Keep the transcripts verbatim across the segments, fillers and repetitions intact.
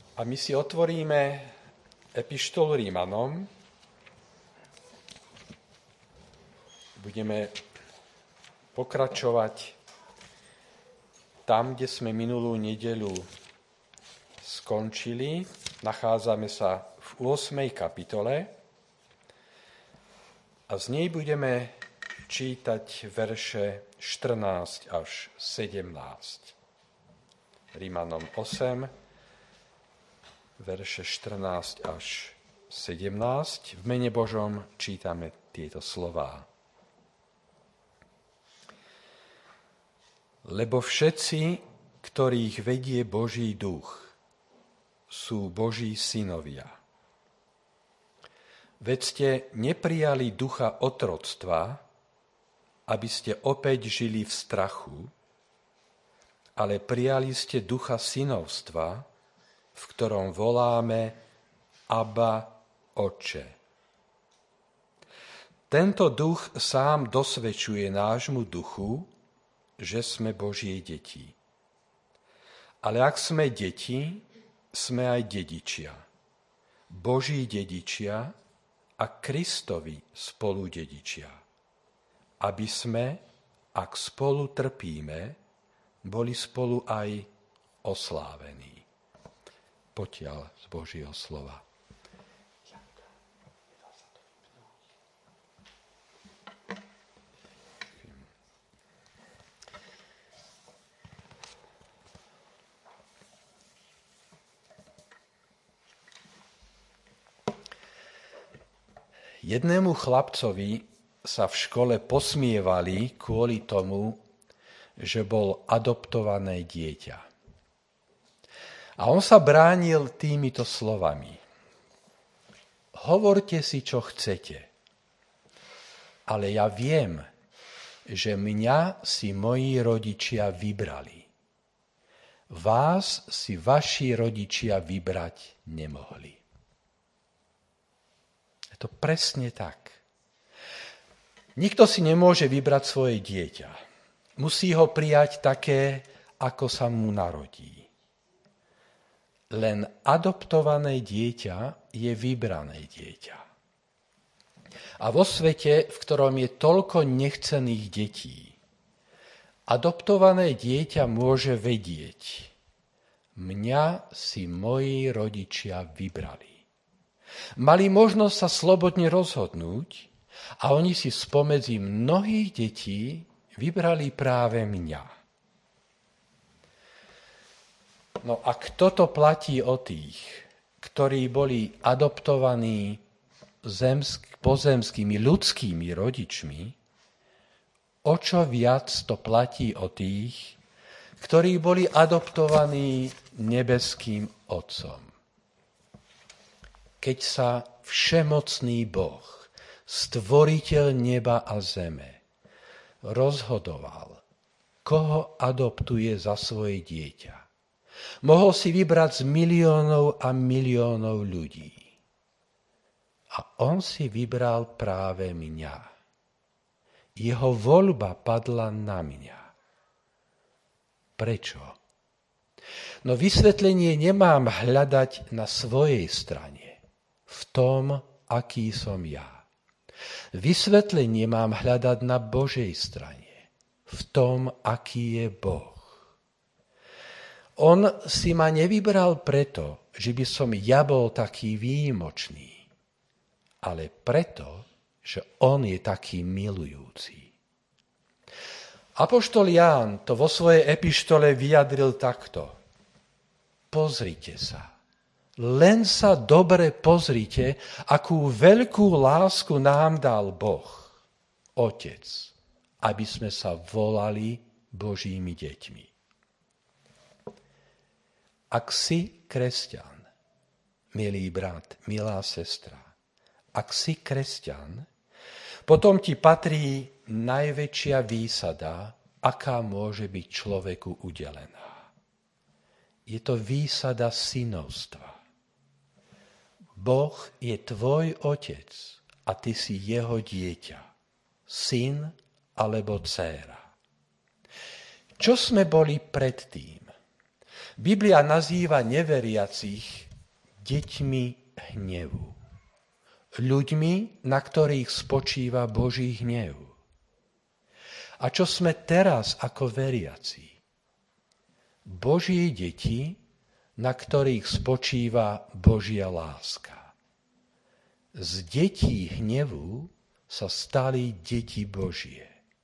A my si otvoríme epištolu Rímanom. Budeme pokračovať tam, kde sme minulú nedeľu skončili. Nachádzame sa v ôsmej kapitole a z nej budeme čítať verše štrnásť až sedemnásť. Rímanom osem, verše štrnásť až sedemnásť. V mene Božom čítame tieto slová. Lebo všetci, ktorých vedie Boží duch, sú Boží synovia. Veď ste neprijali ducha otroctva, aby ste opäť žili v strachu, ale prijali ste ducha synovstva, v ktorom voláme Abba, Otče. Tento duch sám dosvedčuje nášmu duchu, že sme Božie deti. Ale ak sme deti, sme aj dedičia. Boží dedičia a Kristovi spoludedičia. Aby sme, ak spolu trpíme, boli spolu aj oslávení. Potiaľ z Božieho slova. Jednému chlapcovi sa v škole posmievali kvôli tomu, že bol adoptované dieťa. A on sa bránil týmito slovami. Hovorte si, čo chcete, ale ja viem, že mňa si moji rodičia vybrali. Vás si vaši rodičia vybrať nemohli. To presne tak. Nikto si nemôže vybrať svoje dieťa. Musí ho prijať také, ako sa mu narodí. Len adoptované dieťa je vybrané dieťa. A vo svete, v ktorom je toľko nechcených detí, adoptované dieťa môže vedieť, mňa si moji rodičia vybrali. Mali možnosť sa slobodne rozhodnúť a oni si spomedzi mnohých detí vybrali práve mňa. No a toto platí o tých, ktorí boli adoptovaní zemsk- pozemskými ľudskými rodičmi, o čo viac to platí o tých, ktorí boli adoptovaní nebeským Otcom. Keď sa všemocný Boh, stvoriteľ neba a zeme, rozhodoval, koho adoptuje za svoje dieťa, mohol si vybrať z miliónov a miliónov ľudí. A on si vybral práve mňa. Jeho voľba padla na mňa. Prečo? No vysvetlenie nemám hľadať na svojej strane. V tom, aký som ja. Vysvetlenie mám hľadať na Božej strane. V tom, aký je Boh. On si ma nevybral preto, že by som ja bol taký výjimočný, ale preto, že on je taký milujúci. Apoštol Ján to vo svojej epištole vyjadril takto. Pozrite sa. Len sa dobre pozrite, akú veľkú lásku nám dal Boh, Otec, aby sme sa volali Božími deťmi. Ak si kresťan, milý brat, milá sestra, ak si kresťan, potom ti patrí najväčšia výsada, aká môže byť človeku udelená. Je to výsada synovstva. Boh je tvoj otec a ty si jeho dieťa, syn alebo dcéra. Čo sme boli predtým? Biblia nazýva neveriacich deťmi hnevu. Ľuďmi, na ktorých spočíva Boží hnev. A čo sme teraz ako veriaci? Boží deti, na ktorých spočíva Božia láska. Z detí hnevu sa stali deti Božie.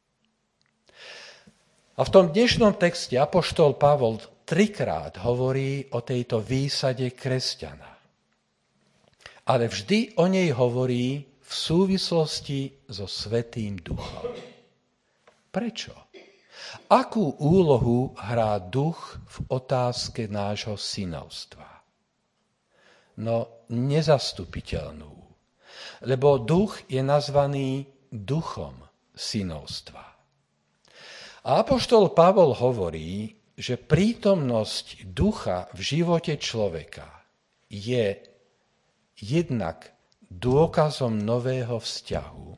A v tom dnešnom texte apoštol Pavol trikrát hovorí o tejto výsade kresťana. Ale vždy o nej hovorí v súvislosti so Svätým Duchom. Prečo? Akú úlohu hrá duch v otázke nášho synovstva? No, nezastupiteľnú. Lebo duch je nazvaný duchom synovstva. A apoštol Pavol hovorí, že prítomnosť ducha v živote človeka je jednak dôkazom nového vzťahu,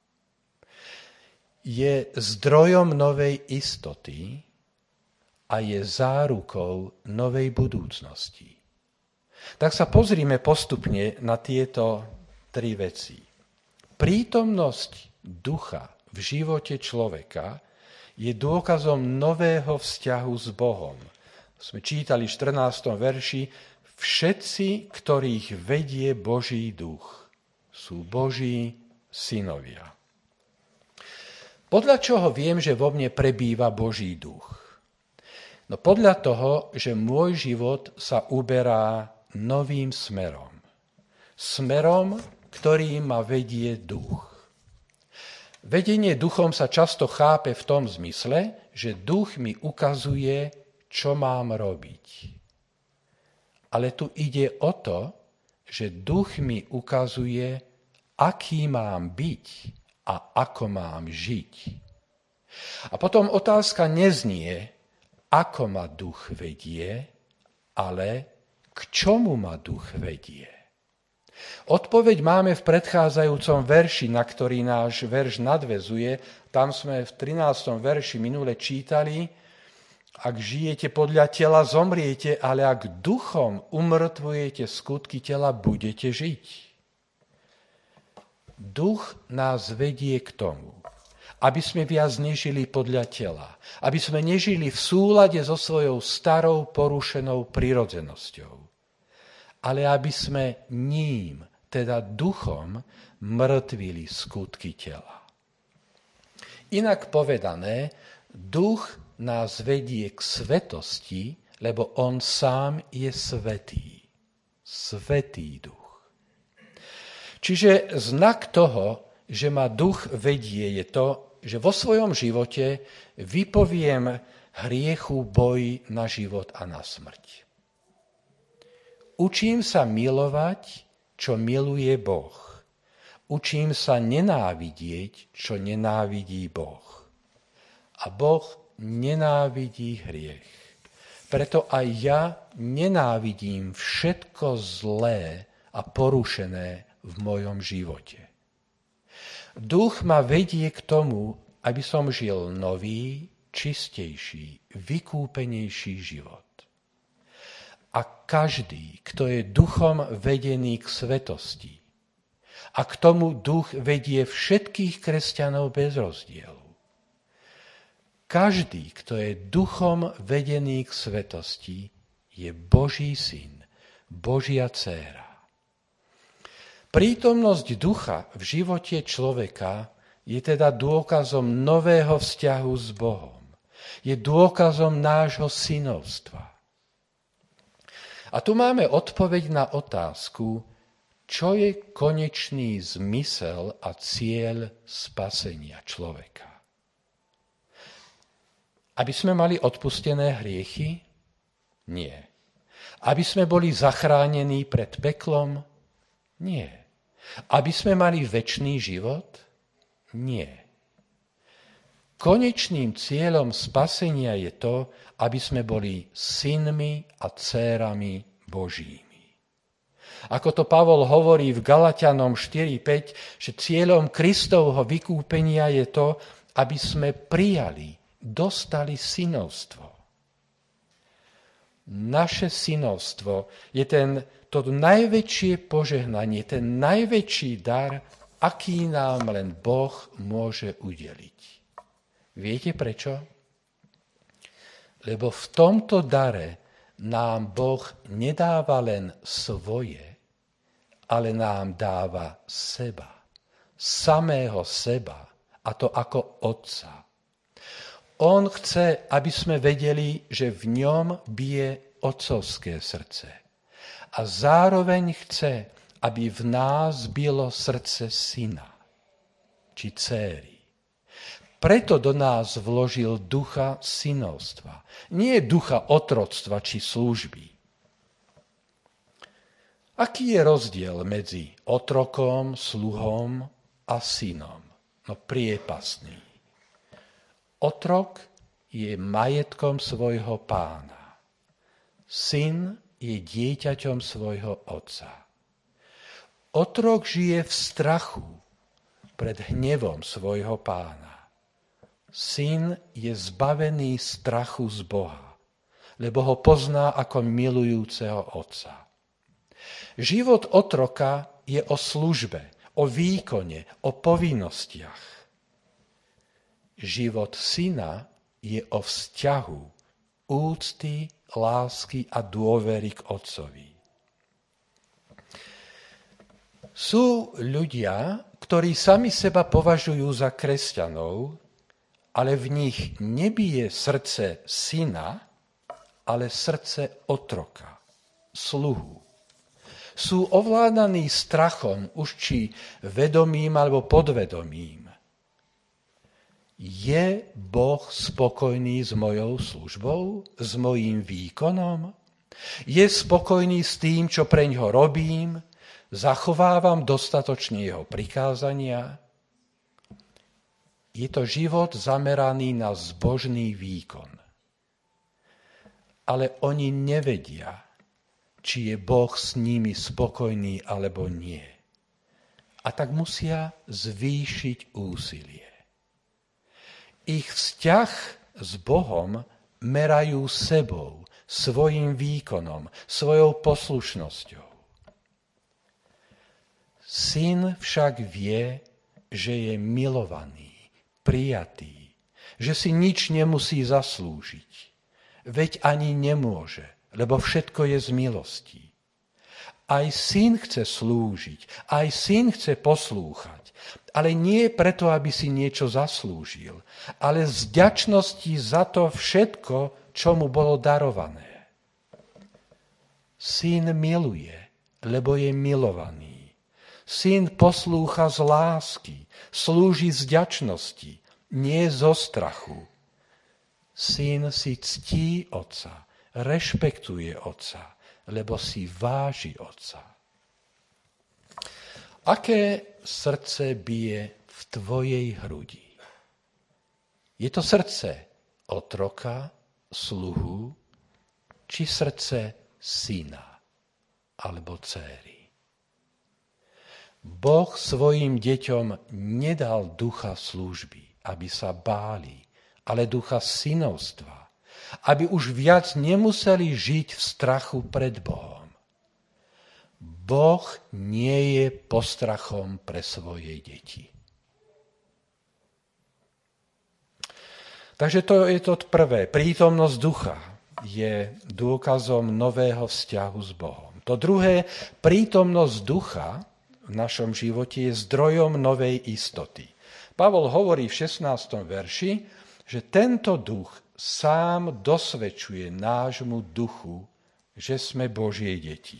je zdrojom novej istoty a je zárukou novej budúcnosti. Tak sa pozrime postupne na tieto tri veci. Prítomnosť ducha v živote človeka je dôkazom nového vzťahu s Bohom. Sme čítali v štrnástom verši: všetci, ktorých vedie Boží duch, sú Boží synovia. Podľa čoho viem, že vo mne prebýva Boží duch? No podľa toho, že môj život sa uberá novým smerom. Smerom, ktorý ma vedie duch. Vedenie duchom sa často chápe v tom zmysle, že duch mi ukazuje, čo mám robiť. Ale tu ide o to, že duch mi ukazuje, aký mám byť a ako mám žiť. A potom otázka neznie, ako ma duch vedie, ale k čomu ma duch vedie. Odpoveď máme v predchádzajúcom verši, na ktorý náš verš nadväzuje. Tam sme v trinástom verši minule čítali: ak žijete podľa tela, zomriete, ale ak duchom umrtvujete skutky tela, budete žiť. Duch nás vedie k tomu, aby sme viac nežili podľa tela, aby sme nežili v súlade so svojou starou porušenou prirodzenosťou, ale aby sme ním, teda duchom, mŕtvili skutky tela. Inak povedané, duch nás vedie k svetosti, lebo on sám je svätý. Svätý duch. Čiže znak toho, že ma duch vedie, je to, že vo svojom živote vypoviem hriechu boj na život a na smrť. Učím sa milovať, čo miluje Boh. Učím sa nenávidieť, čo nenávidí Boh. A Boh nenávidí hriech. Preto aj ja nenávidím všetko zlé a porušené v mojom živote. Duch ma vedie k tomu, aby som žil nový, čistejší, vykúpenejší život. A každý, kto je duchom vedený k svetosti, a k tomu duch vedie všetkých kresťanov bez rozdielu. Každý, kto je duchom vedený k svetosti, je Boží syn, Božia dcéra. Prítomnosť ducha v živote človeka je teda dôkazom nového vzťahu s Bohom. Je dôkazom nášho synovstva. A tu máme odpoveď na otázku, čo je konečný zmysel a cieľ spasenia človeka. Aby sme mali odpustené hriechy? Nie. Aby sme boli zachránení pred peklom? Nie. Aby sme mali večný život? Nie. Konečným cieľom spasenia je to, aby sme boli synmi a dcérami Božími. Ako to Pavol hovorí v Galatianom štyri päť, že cieľom Kristovho vykúpenia je to, aby sme prijali, dostali synovstvo. naše synovstvo je ten, to najväčšie požehnanie, ten najväčší dar, aký nám len Boh môže udeliť. Viete prečo? Lebo v tomto dare nám Boh nedáva len svoje, ale nám dáva seba, samého seba, a to ako Otca. On chce, aby sme vedeli, že v ňom bije otcovské srdce. A zároveň chce, aby v nás bylo srdce syna, či dcéry. Preto do nás vložil ducha synovstva, nie ducha otroctva či služby. Aký je rozdiel medzi otrokom, sluhom a synom? No priepasný. Otrok je majetkom svojho pána. Syn je dieťaťom svojho otca. Otrok žije v strachu pred hnevom svojho pána. Syn je zbavený strachu z Boha, lebo ho pozná ako milujúceho otca. Život otroka je o službe, o výkone, o povinnostiach. Život syna je o vzťahu, úcty, lásky a dôvery k otcovi. Sú ľudia, ktorí sami seba považujú za kresťanov, ale v nich nebije srdce syna, ale srdce otroka, sluhu. Sú ovládaní strachom, už či vedomým alebo podvedomým. Je Boh spokojný s mojou službou, s mojím výkonom? Je spokojný s tým, čo preňho robím? Zachovávam dostatočne jeho prikázania? Je to život zameraný na zbožný výkon. Ale oni nevedia, či je Boh s nimi spokojný alebo nie. A tak musia zvýšiť úsilie. Ich vzťah s Bohom merajú sebou, svojim výkonom, svojou poslušnosťou. Syn však vie, že je milovaný, prijatý, že si nič nemusí zaslúžiť. Veď ani nemôže, lebo všetko je z milosti. Aj syn chce slúžiť, aj syn chce poslúchať, ale nie preto, aby si niečo zaslúžil, ale z vďačnosti za to všetko, čo mu bolo darované. Syn miluje, lebo je milovaný. Syn poslúcha z lásky, slúži z vďačnosti, nie zo strachu. Syn si ctí otca, rešpektuje otca, lebo si váži otca. Aké srdce bije v tvojej hrudi? Je to srdce otroka, sluhu, či srdce syna alebo dcéry? Boh svojim deťom nedal ducha služby, aby sa báli, ale ducha synovstva, aby už viac nemuseli žiť v strachu pred Bohom. Boh nie je postrachom pre svoje deti. Takže to je to prvé. Prítomnosť ducha je dôkazom nového vzťahu s Bohom. To druhé, prítomnosť ducha v našom živote je zdrojom novej istoty. Pavol hovorí v šestnástom verši, že tento duch sám dosvedčuje nášmu duchu, že sme Božie deti.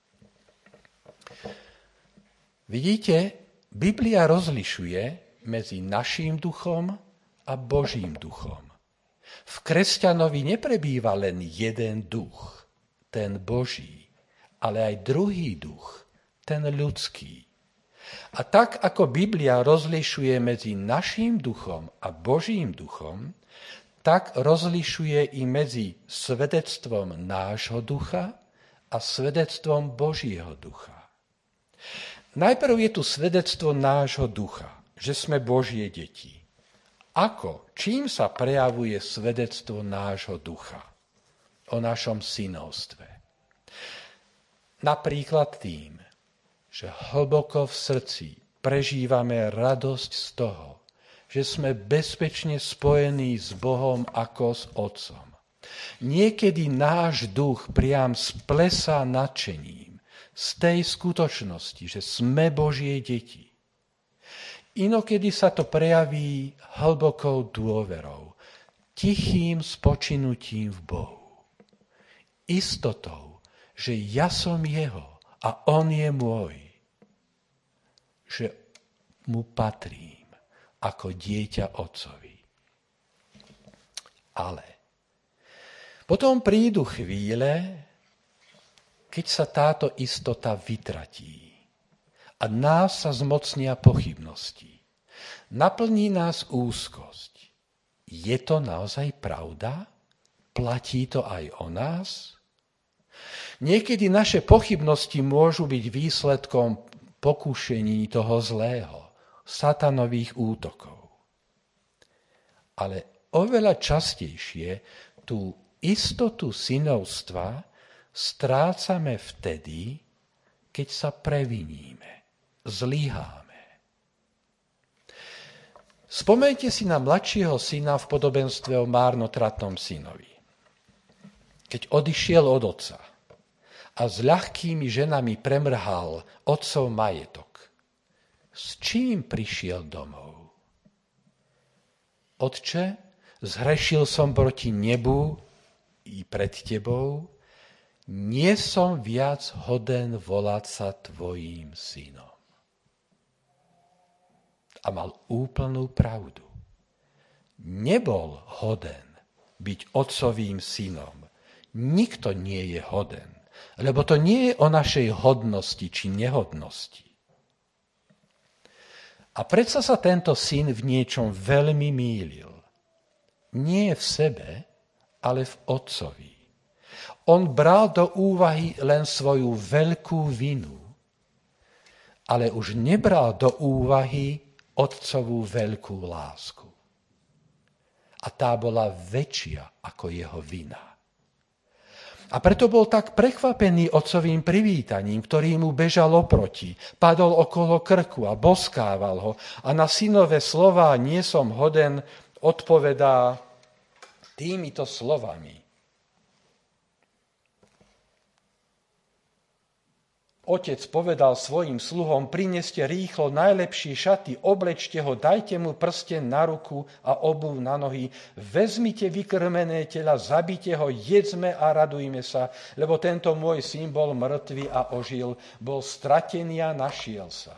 Vidíte, Biblia rozlišuje medzi naším duchom a Božím duchom. V kresťanovi neprebýva len jeden duch, ten Boží, ale aj druhý duch, ten ľudský. A tak, ako Biblia rozlišuje medzi naším duchom a Božím duchom, tak rozlišuje i medzi svedectvom nášho ducha a svedectvom Božieho ducha. Najprv je tu svedectvo nášho ducha, že sme Božie deti. Ako, čím sa prejavuje svedectvo nášho ducha? o našom synovstve. Napríklad tým, že hlboko v srdci prežívame radosť z toho, že sme bezpečne spojení s Bohom ako s Otcom. Niekedy náš duch priam splesá nadšením z tej skutočnosti, že sme Božie deti. Inokedy sa to prejaví hlbokou dôverou, tichým spočinutím v Bohu. Istotou, že ja som jeho a on je môj. Že mu patrím ako dieťa Otcovi. Ale potom prídu chvíle, keď sa táto istota vytratí a nás sa zmocnia pochybnosti. Naplní nás úzkosť. Je to naozaj pravda? Platí to aj o nás? Niekedy naše pochybnosti môžu byť výsledkom pokušení toho zlého, satanových útokov. Ale oveľa častejšie tú istotu synovstva strácame vtedy, keď sa previníme, zlyháme. Spomeňte si na mladšieho syna v podobenstve o márnotratnom synovi. Keď odišiel od otca a s ľahkými ženami premrhal otcov majetok, s čím prišiel domov? Otče, zhrešil som proti nebu i pred tebou, nie som viac hoden volať sa tvojím synom. A mal úplnú pravdu. Nebol hoden byť otcovým synom. Nikto nie je hoden, lebo to nie je o našej hodnosti či nehodnosti. A predsa sa tento syn v niečom veľmi mýlil. Nie v sebe, ale v otcovi. On bral do úvahy len svoju veľkú vinu, ale už nebral do úvahy otcovú veľkú lásku. A tá bola väčšia ako jeho vina. A preto bol tak prekvapený otcovým privítaním, ktorý mu bežal oproti, padol okolo krku a boskával ho a na synové slová nie som hoden odpovedá týmito slovami. Otec povedal svojim sluhom, prineste rýchlo najlepšie šaty, oblečte ho, dajte mu prsten na ruku a obuv na nohy, vezmite vykrmené tela, zabite ho, jedzme a radujme sa, lebo tento môj syn bol mŕtvý a ožil, bol stratený a našiel sa.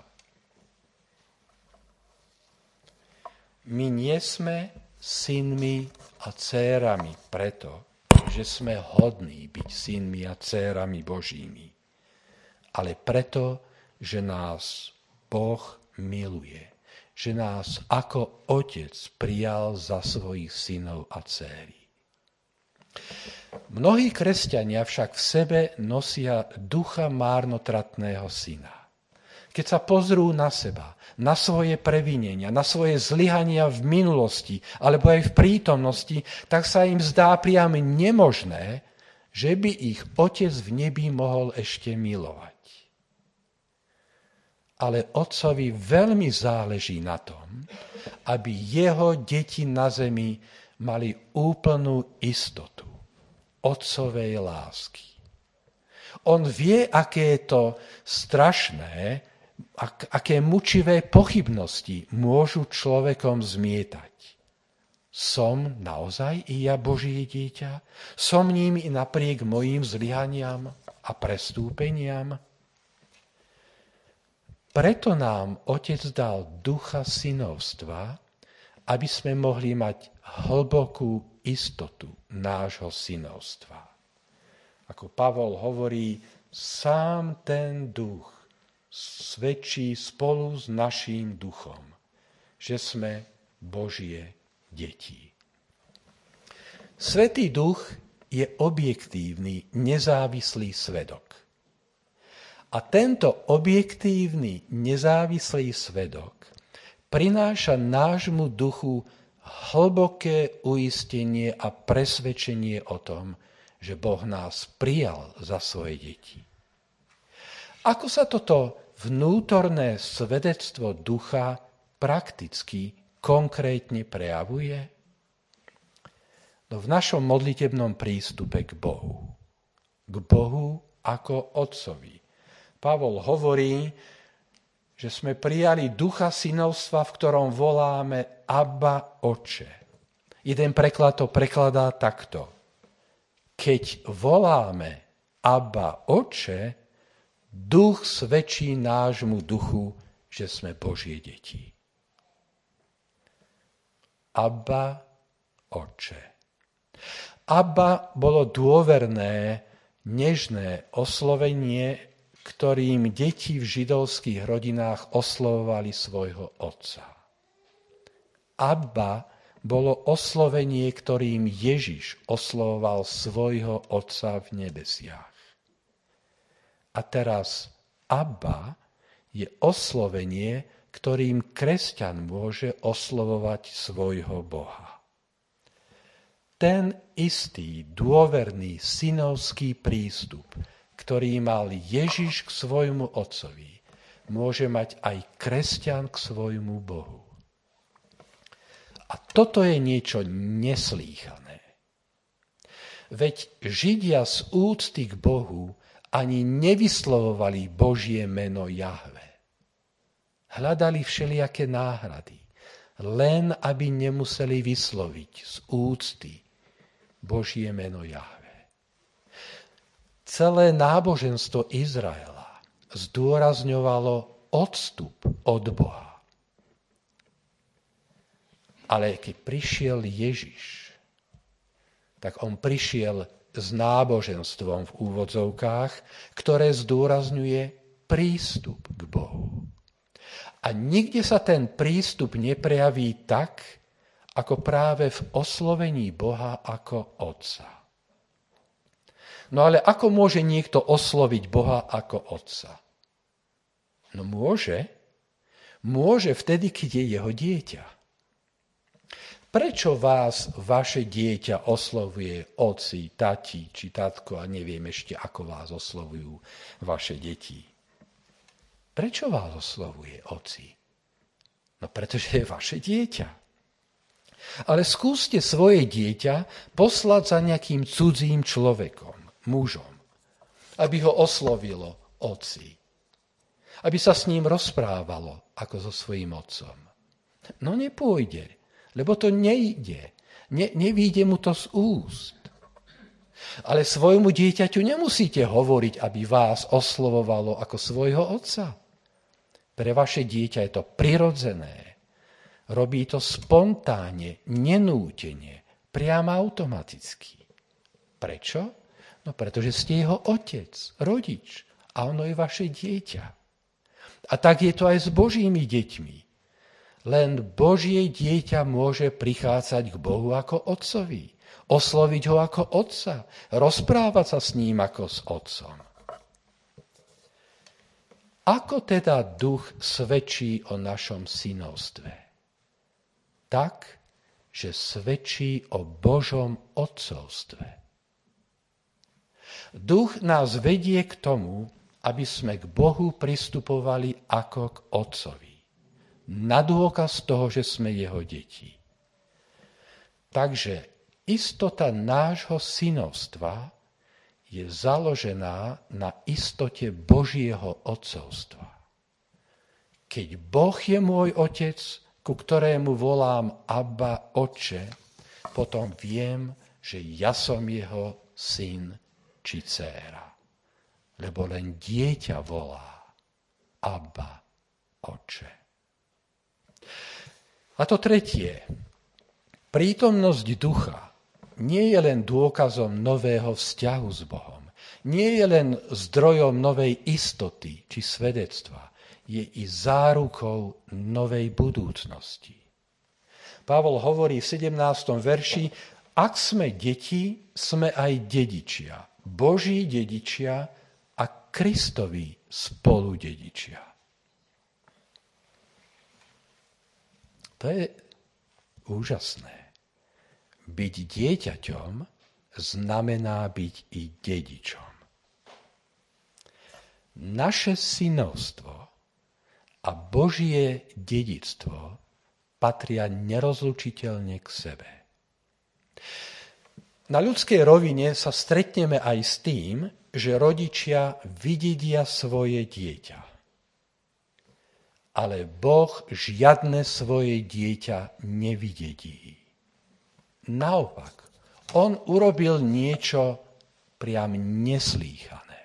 My nie sme synmi a dcérami preto, že sme hodní byť synmi a dcérami Božími, ale preto, že nás Boh miluje, že nás ako otec prijal za svojich synov a dcéry. Mnohí kresťania však v sebe nosia ducha márnotratného syna. Keď sa pozrú na seba, na svoje previnenia, na svoje zlyhania v minulosti alebo aj v prítomnosti, tak sa im zdá priam nemožné, že by ich otec v nebi mohol ešte milovať. Ale otcovi veľmi záleží na tom, aby jeho deti na zemi mali úplnú istotu otcovej lásky. On vie, aké je to strašné, ak, aké mučivé pochybnosti môžu človekom zmietať. Som naozaj i ja Božie dieťa? Som ním i napriek mojim zlyhaniam a prestúpeniam? Preto nám Otec dal ducha synovstva, aby sme mohli mať hlbokú istotu nášho synovstva. Ako Pavol hovorí, sám ten duch svedčí spolu s naším duchom, že sme Božie deti. Svätý duch je objektívny, nezávislý svedok. A tento objektívny, nezávislý svedok prináša nášmu duchu hlboké uistenie a presvedčenie o tom, že Boh nás prijal za svoje deti. Ako sa toto vnútorné svedectvo ducha prakticky, konkrétne prejavuje? No v našom modlitebnom prístupe k Bohu. K Bohu ako Otcovi. Pavol hovorí, že sme prijali ducha synovstva, v ktorom voláme Abba, Oče. Jeden preklad to prekladá takto. Keď voláme Abba, Oče, duch svedčí nášmu duchu, že sme Božie deti. Abba, Oče. Abba bolo dôverné, nežné oslovenie, ktorým deti v židovských rodinách oslovovali svojho otca. Abba bolo oslovenie, ktorým Ježiš oslovoval svojho otca v nebesiach. A teraz Abba je oslovenie, ktorým kresťan môže oslovovať svojho Boha. Ten istý dôverný synovský prístup, ktorý mal Ježiš k svojmu otcovi, môže mať aj kresťan k svojmu Bohu. A toto je niečo neslýchané. Veď Židia z úcty k Bohu ani nevyslovovali Božie meno Jahve. Hľadali všelijaké náhrady, len aby nemuseli vysloviť z úcty Božie meno Jahve. Celé náboženstvo Izraela zdôrazňovalo odstup od Boha. Ale keď prišiel Ježiš, tak on prišiel s náboženstvom v úvodzovkách, ktoré zdôrazňuje prístup k Bohu. A nikde sa ten prístup neprejaví tak, ako práve v oslovení Boha ako Otca. No ale ako môže niekto osloviť Boha ako Otca? No môže. Môže vtedy, keď je jeho dieťa. Prečo vás vaše dieťa oslovuje oci, tati či tatko a neviem ešte, ako vás oslovujú vaše deti? Prečo vás oslovuje oci? No pretože je vaše dieťa. Ale skúste svoje dieťa poslať za nejakým cudzím človekom, mužom, aby ho oslovilo oci. Aby sa s ním rozprávalo ako so svojím otcom. No nepôjde, lebo to nejde. Ne, nevíde mu to z úst. Ale svojmu dieťaťu nemusíte hovoriť, aby vás oslovovalo ako svojho otca. Pre vaše dieťa je to prirodzené. Robí to spontánne, nenútene, priamo automaticky. Prečo? No pretože ste jeho otec, rodič a ono je vaše dieťa. A tak je to aj s Božími deťmi. Len Božie dieťa môže prichádzať k Bohu ako otcovi, osloviť ho ako otca, rozprávať sa s ním ako s otcom. Ako teda duch svedčí o našom synovstve? Tak, že svedčí o Božom otcovstve. Duch nás vedie k tomu, aby sme k Bohu pristupovali ako k otcovi. Na dôkaz toho, že sme jeho deti. Takže istota nášho synovstva je založená na istote Božieho otcovstva. Keď Boh je môj otec, ku ktorému volám Abba, Oče, potom viem, že ja som jeho syn či dcéra. Lebo len dieťa volá Abba, Oče. A to tretie. Prítomnosť ducha nie je len dôkazom nového vzťahu s Bohom. Nie je len zdrojom novej istoty či svedectva. Je i zárukou novej budúcnosti. Pavol hovorí v sedemnástom verši, ak sme deti, sme aj dedičia. Boží dedičia a Kristovi spoludedičia. To je úžasné. Byť dieťaťom znamená byť i dedičom. Naše synovstvo a Božie dedičstvo patria nerozlučiteľne k sebe. Na ľudskej rovine sa stretneme aj s tým, že rodičia vydedia svoje dieťa. Ale Boh žiadne svoje dieťa nevydedí. Naopak, on urobil niečo priam neslýchané.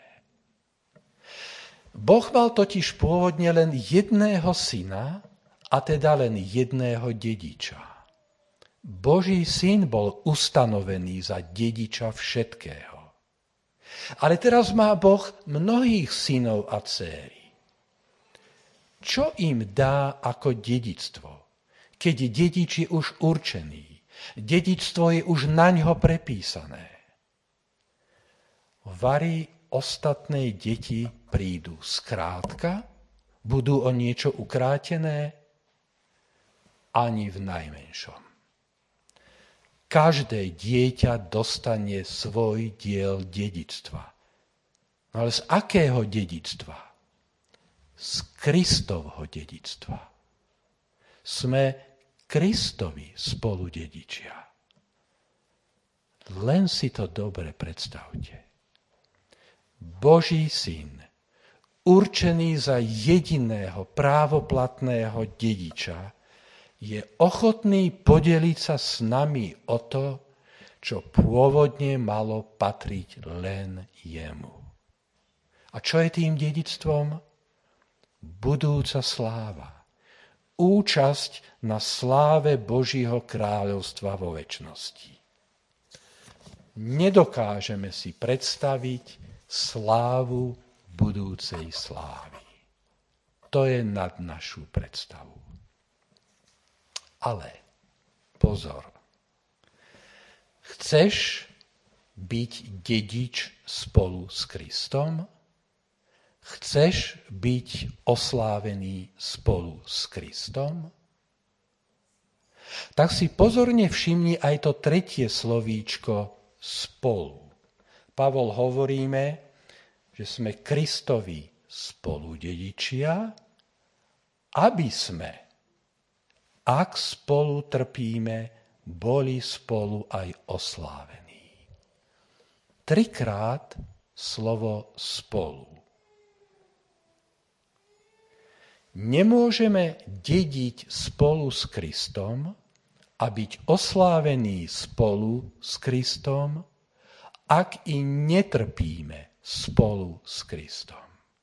Boh mal totiž pôvodne len jedného syna, a teda len jedného dediča. Boží syn bol ustanovený za dediča všetkého. Ale teraz má Boh mnohých synov a dcéry. Čo im dá ako dedičstvo, keď dedič je už určený? Dedičstvo je už naňho prepísané. Vari ostatné deti prídu skrátka, budú o niečo ukrátené? Ani v najmenšom. Každé dieťa dostane svoj diel dedičstva. No ale z akého dedičstva? Z Kristovho dedičstva. Sme Kristovi spoludedičia. Len si to dobre predstavte. Boží syn, určený za jediného právoplatného dediča, je ochotný podeliť sa s nami o to, čo pôvodne malo patriť len jemu. A čo je tým dedičstvom? Budúca sláva. Účasť na sláve Božího kráľovstva vo večnosti. Nedokážeme si predstaviť slávu budúcej slávy. To je nad našu predstavu. Ale pozor, chceš byť dedič spolu s Kristom? Chceš byť oslávený spolu s Kristom? Tak si pozorne všimni aj to tretie slovíčko spolu. Pavol hovoríme, že sme Kristovi spoludedičia, aby sme, ak spolu trpíme, boli spolu aj oslávení. Trikrát slovo spolu. Nemôžeme dediť spolu s Kristom a byť oslávení spolu s Kristom, ak i netrpíme spolu s Kristom.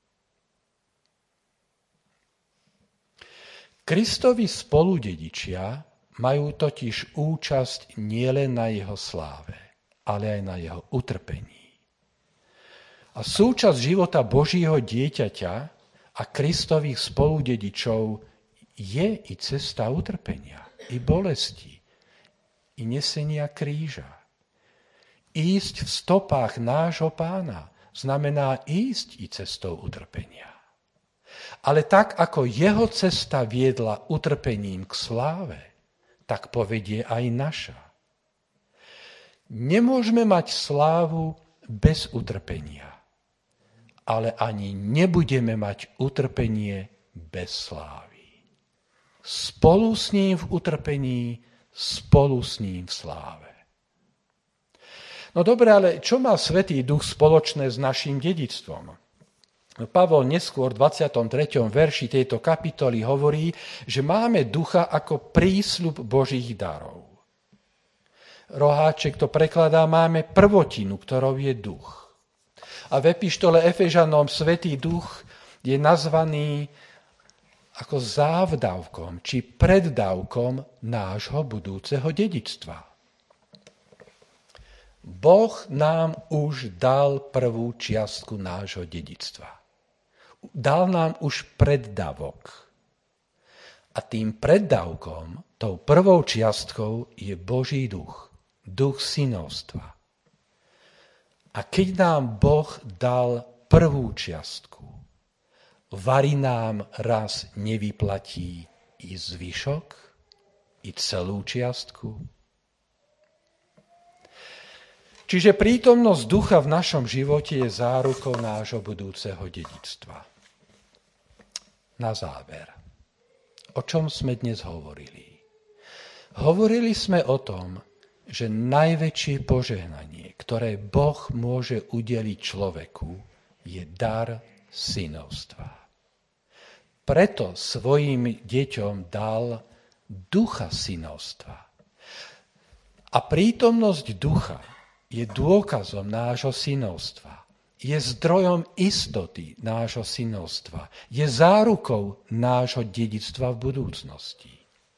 Kristovi spoludedičia majú totiž účasť nielen na jeho sláve, ale aj na jeho utrpení. A súčasť života Božího dieťaťa a Kristových spoludedičov je i cesta utrpenia, i bolesti, i nesenia kríža. Ísť v stopách nášho Pána znamená ísť i cestou utrpenia. Ale tak, ako jeho cesta viedla utrpením k sláve, tak povedie aj naša. Nemôžeme mať slávu bez utrpenia, ale ani nebudeme mať utrpenie bez slávy. Spolu s ním v utrpení, spolu s ním v sláve. No dobre, ale čo má Svätý Duch spoločné s naším dedičstvom? Pavol neskôr v dvadsiatom treťom verši tejto kapitoly hovorí, že máme ducha ako prísľub Božích darov. Roháček to prekladá, máme prvotinu, ktorou je duch. A v epištole Efežanom Svätý Duch je nazvaný ako závdavkom či preddavkom nášho budúceho dedičstva. Boh nám už dal prvú čiastku nášho dedičstva. Dal nám už preddavok. A tým preddavkom, tou prvou čiastkou je Boží duch, duch synovstva. A keď nám Boh dal prvú čiastku, vari nám raz nevyplatí i zvyšok, i celú čiastku? Čiže prítomnosť ducha v našom živote je zárukou nášho budúceho dedičstva. Na záver, o čom sme dnes hovorili? Hovorili sme o tom, že najväčšie požehnanie, ktoré Boh môže udeliť človeku, je dar synovstva. Preto svojim deťom dal ducha synovstva. A prítomnosť ducha je dôkazom nášho synovstva. Je zdrojom istoty nášho synovstva. Je zárukou nášho dedičstva v budúcnosti.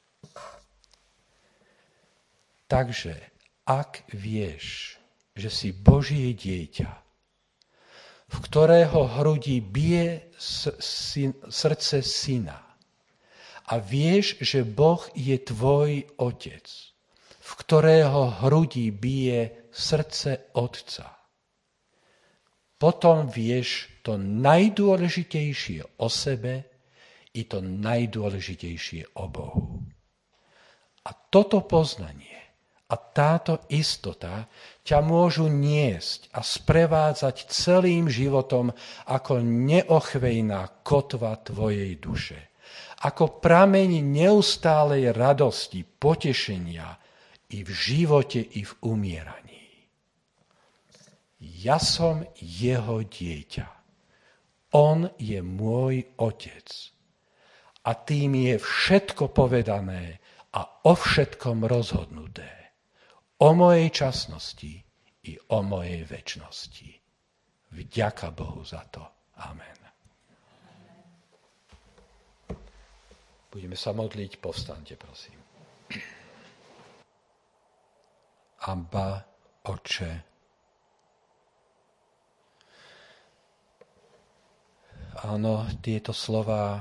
Takže, ak vieš, že si Božie dieťa, v ktorého hrudi bije srdce syna, a vieš, že Boh je tvoj otec, v ktorého hrudi bije srdce otca, potom vieš to najdôležitejšie o sebe i to najdôležitejšie o Bohu. A toto poznanie a táto istota ťa môžu niesť a sprevádzať celým životom ako neochvejná kotva tvojej duše. Ako prameň neustálej radosti, potešenia i v živote, i v umieraní. Ja som jeho dieťa. On je môj otec. A tým je všetko povedané a o všetkom rozhodnuté. O mojej časnosti i o mojej večnosti. Vďaka Bohu za to. Amen. Budeme sa modliť, povstaňte, prosím. Abba, Otče, áno, tieto slová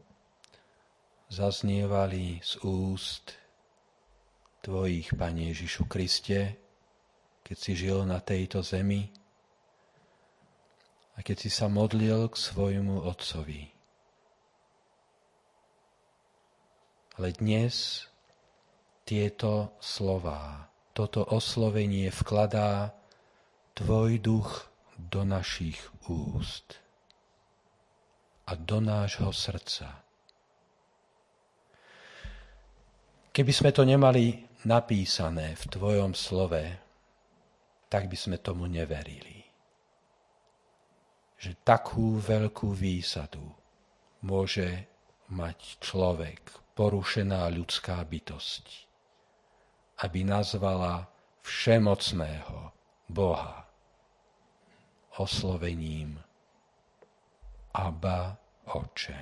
zaznievali z úst Tvojich, Pane Ježišu Kriste, keď si žil na tejto zemi a keď si sa modlil k svojmu Otcovi. Ale dnes tieto slová, toto oslovenie vkladá Tvoj duch do našich úst a do nášho srdca. Keby sme to nemali napísané v Tvojom slove, tak by sme tomu neverili. Že takú veľkú výsadu môže mať človek, porušená ľudská bytosť, aby nazvala všemocného Boha oslovením Abba, Otče.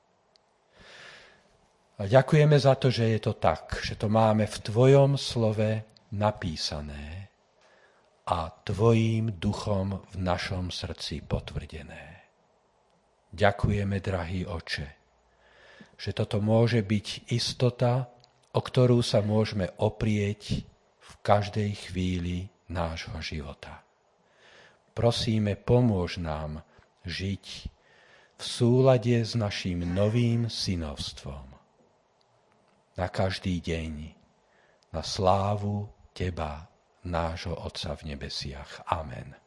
A ďakujeme za to, že je to tak, že to máme v Tvojom slove napísané a Tvojím duchom v našom srdci potvrdené. Ďakujeme, drahý Otče, že toto môže byť istota, o ktorú sa môžeme oprieť v každej chvíli nášho života. Prosíme, pomôž nám žiť v súlade s naším novým synovstvom. Na každý deň, na slávu Teba, nášho Otca v nebesiach. Amen.